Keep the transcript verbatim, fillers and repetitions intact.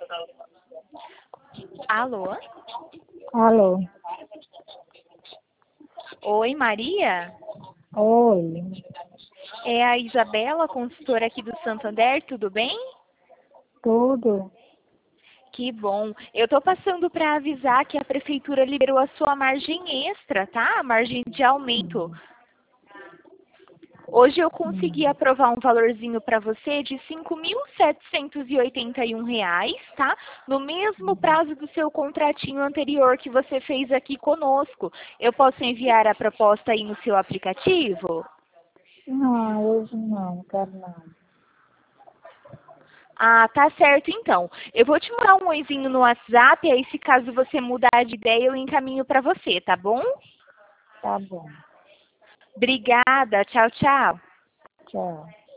Alô? Alô? Oi, Maria? Oi. É a Isabela, consultora aqui do Santander, tudo bem? Tudo? Que bom. Eu estou passando para avisar que a prefeitura liberou a sua margem extra, tá? A margem de aumento. Hoje eu consegui Hum. aprovar um valorzinho para você de cinco mil setecentos e oitenta e um reais, tá? No mesmo prazo do seu contratinho anterior que você fez aqui conosco. Eu posso enviar a proposta aí no seu aplicativo? Não, hoje não, quero não. Ah, tá certo então. Eu vou te mandar um oizinho no WhatsApp, aí se caso você mudar de ideia eu encaminho para você, tá bom? Tá bom. Obrigada, tchau, tchau. Tchau.